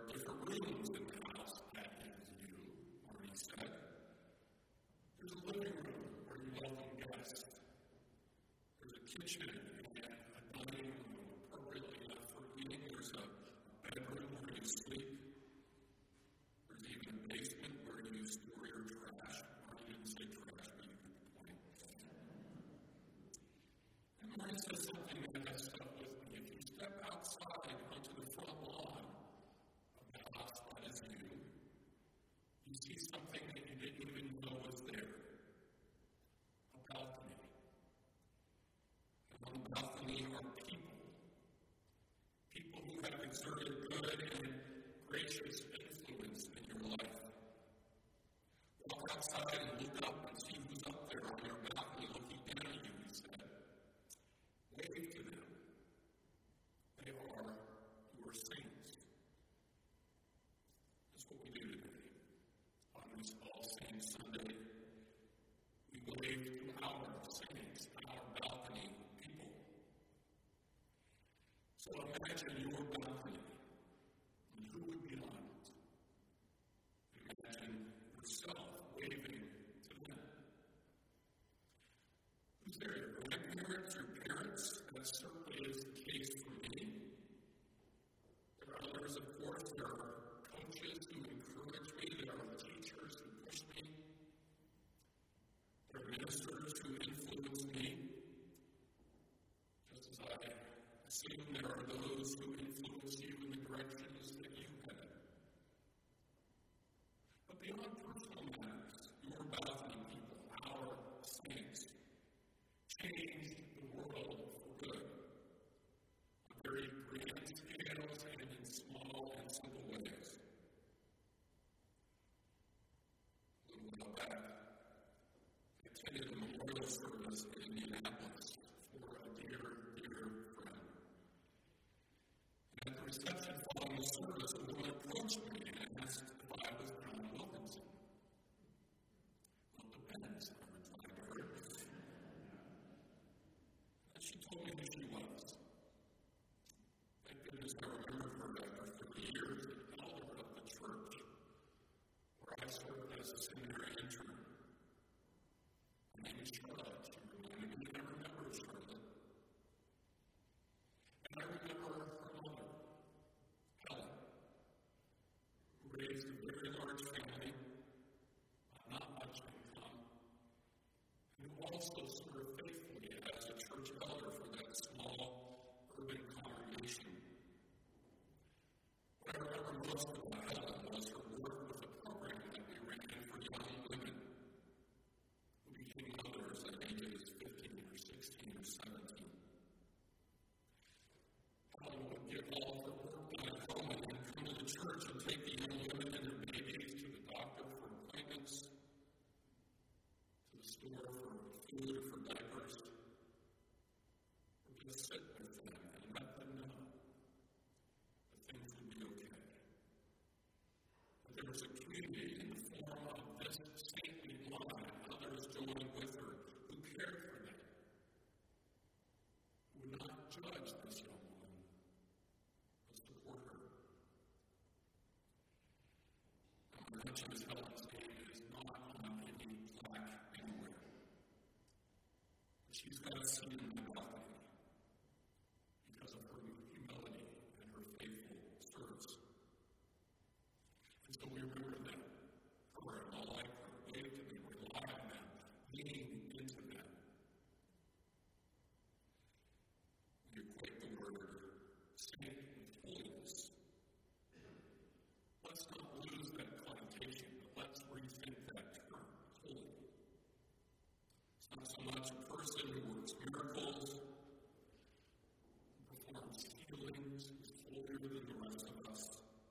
are different rooms in the house that is you, Marty said. There's a living room where you welcome guests. There's a kitchen and a dining room appropriately enough for eating. There's a bedroom where you sleep. There's even a basement where you store your trash. Marty didn't say trash, but you get the point. And Marty says something that has stuck with me. If you step outside onto the front lawn of the house that is you see something that you didn't even know was there. A balcony. And on the balcony are people. People who have exerted good and gracious influence in your life. Walk outside and look up and see who's up there on your balcony looking down at you, he said. Wave to them. They are your saints. That's what we do today. On this All Saints Sunday, we wave to our saints, our balcony people. So imagine your balcony, and who would be on it? Imagine yourself waving to them. Who's there? Your grandparents, your parents? That certainly is the case for me. There are others, of course. There are coaches who encourage me. There are teachers who push me. There are ministers who influence me. Just as I assume there are those who influence you in the directions that you head. But beyond personal matters, your balcony people, our saints, changed the world for good. On very grand scales and in small and simple ways. A little while back, I attended a memorial service in Indianapolis for a dear, dear friend. And at the reception following the service, a woman approached me and asked if I was John Wilkinson. Well, it depends, I replied to her. And she told me who she was. Thank goodness I remembered her after 30 years, the elder of the church, where I served as a seminary intern. Her name is Charlotte. She reminded me that I remember Charlotte. And I remember her mother, Helen, who raised a very large family, not much income, and who also served faithfully as a church elder for that small urban congregation. What I remember most about Helen was her work with a program that we ran for young women who became mothers at ages 15 or 16 or 17. Helen would give all of her work done at home and then come to the church and take the young women and their babies to the doctor for appointments, to the store for food or for diapers, or just sit with them and let them know that things would be okay. That there was a community in the form of this saintly woman and others joined with her who cared for them, who would not judge this young woman, but support her. Now, my mention is Helen's name is not on any plaque anywhere. But she's got a seat in my balcony because of her humility and her faithful service. And so we remember them, her and all like her, wave to them, rely on them, lean into them. We equate the word saint with holiness. Let's not lose that connotation, but let's rethink that term, holy. It's not so much a person who works miracles, who performs healings, who's holier than the rest of us.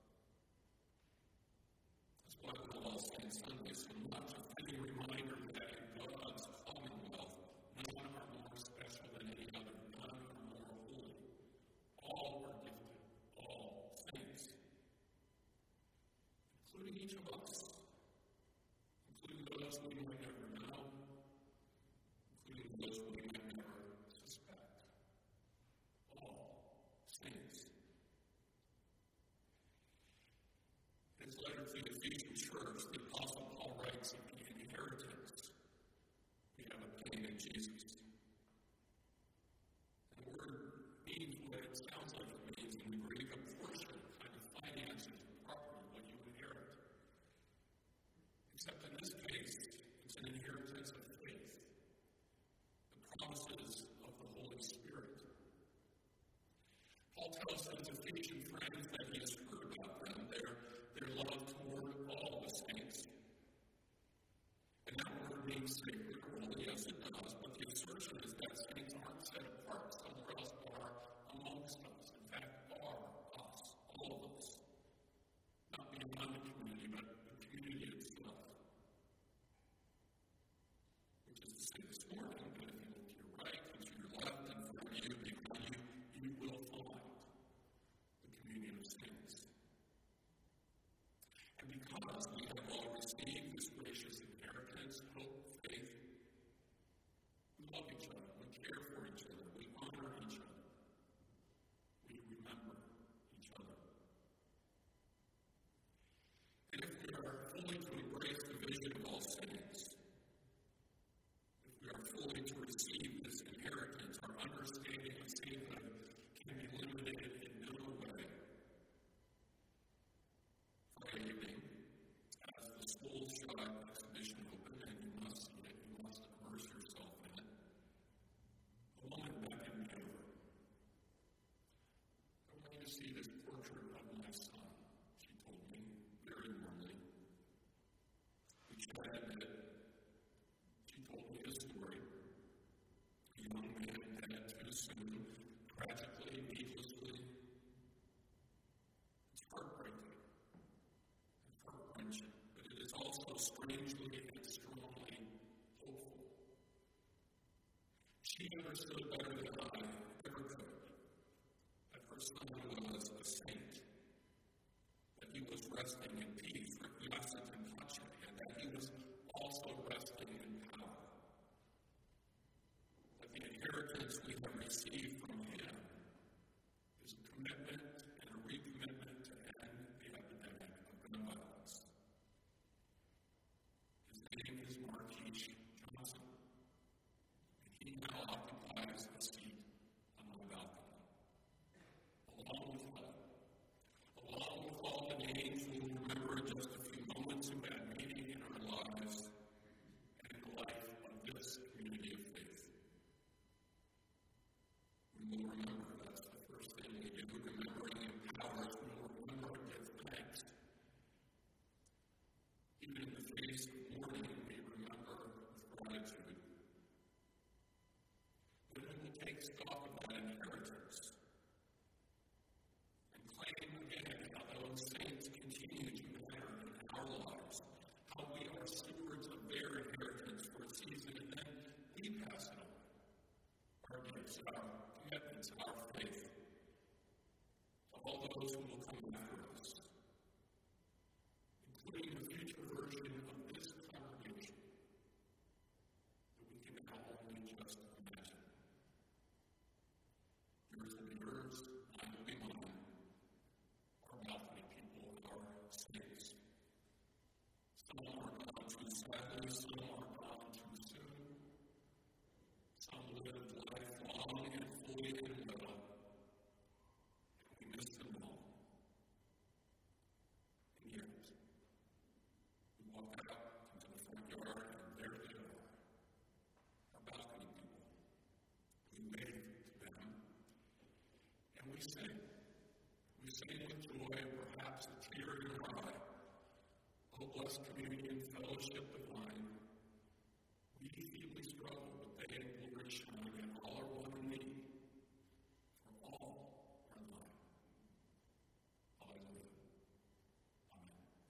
That's why we call All Saints Sunday so much a fitting reminder that in God's commonwealth, none are more special than any other, none are more holy. All are gifted, all saints, including each of us, including those we might never know, including those we might never suspect. All saints. to the Ephesian church, the Apostle Paul writes of the inheritance we have obtained in Jesus. And the word means what it sounds like it means in the Greek, a portion, kind of finances, property, what you inherit. Except in this case, it's an inheritance of faith, the promises of the Holy Spirit. Paul tells his Ephesian friends that he has heard about them, their love toward all the saints. And that word means sacred, holy, yes it does, but the assertion is that saints aren't set apart somewhere else, but are amongst us. In fact, are us, all of us. Not beyond the community, but the community itself. Which is to say this morning, that if you look to your right and to your left and in front of you, behind you, you will find the communion of saints. And because we have all received this gracious inheritance, hope, faith, we love each other, we care for each other, we honor each other, we remember each other. And if we are fully to embrace the vision of all saints, if we are fully to receive this inheritance, our understanding of sainthood can be limited in no way. Friday evening, as the School Shot exhibition opened, and you must see it, you must immerse yourself in it, a woman beckoned me over. I want you to see this portrait of my son, she told me very warmly. We chatted a bit. She told me a story. A young man dead too soon, tragically, needlessly. It's heartbreaking and heart-wrenching, but it is also strangely and strongly hopeful. She understood better than I ever could that her son was a saint, that he was resting in peace, requiescent in pace, and that he was also resting in power. That the inheritance we have received from him is a commitment and a recommitment to end the epidemic of gun violence. His name is Marquise Johnson, and he now occupies a seat on my balcony, along with all the names we will remember in just a few moments who had meaning in our lives and in the life of this community of faith. We will remember, that's the first thing we do. Remembering empowers, we will remember and give thanks. Even in the face of mourning, we remember with gratitude. But it will take stock of that inheritance and claim again how those saints continue to matter in our lives, how we are stewards of their inheritance for a season, and then we pass it on. Our gifts, our commitments, our faith to all those who will come after us, including the future version of this congregation that we can now only just imagine. Yours will be yours, mine will be mine. Our balcony people, our saints. Some are gone too sadly, some are gone too soon. Some lived life long and fully and well, and we miss them all. And yet, we walk out into the front yard, and there they are, our balcony people. We wave to them, and we sing. We sing with joy, perhaps a tear in our eye. Oh, blessed communion, fellowship divine,